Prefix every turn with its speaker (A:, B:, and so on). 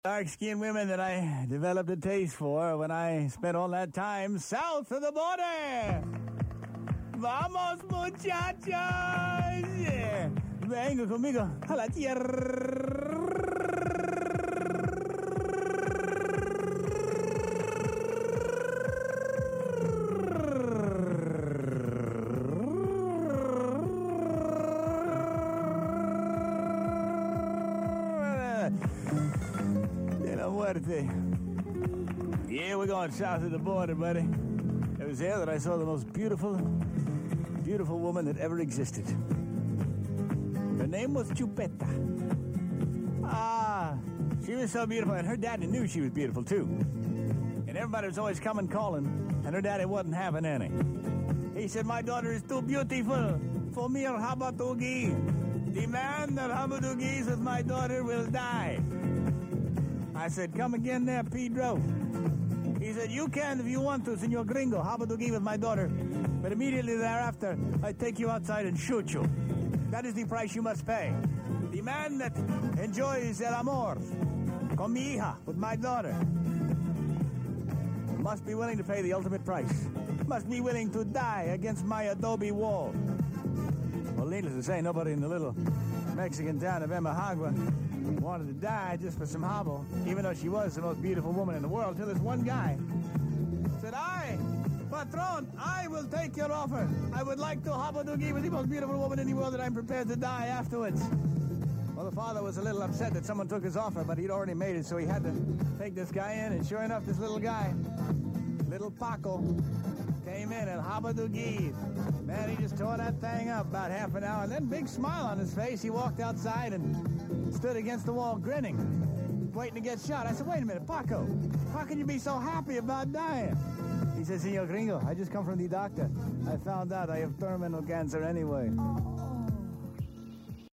A: Dark-skinned women that I developed a taste for when I spent all that time south of the border. Vamos, muchachos! Yeah. Venga conmigo a la tierra. Yeah, we're going south of the border, buddy. It was there that I saw the most beautiful woman that ever existed. Her name was Chupeta. She was so beautiful, and her daddy knew she was beautiful, too. And everybody was always coming calling, and her daddy wasn't having any. He said, my daughter is too beautiful for mere Habatugi. The man that Habatugi's with my daughter will die. I said, come again there, Pedro. He said, you can if you want to, Senor Gringo. Habatugi with my daughter. But immediately thereafter, I take you outside and shoot you. That is the price you must pay. The man that enjoys el amor con mi hija, with my daughter, must be willing to pay the ultimate price. Must be willing to die against my adobe wall. Well, needless to say, nobody in the little Mexican town of Emahagua wanted to die just for some hobble, even though she was the most beautiful woman in the world, till this one guy said, Patron, I will take your offer. I would like to Habatugi with the most beautiful woman in the world, and I'm prepared to die afterwards. Well, the father was a little upset that someone took his offer, but he'd already made it, so he had to take this guy in, and sure enough, this little guy, little Paco, came in and Habatugi. Man, he just tore that thing up about half an hour, and then big smile on his face. He walked outside and stood against the wall grinning, waiting to get shot. I said, wait a minute, Paco, how can you be so happy about dying? He said, Senor Gringo, I just come from the doctor. I found out I have terminal cancer anyway.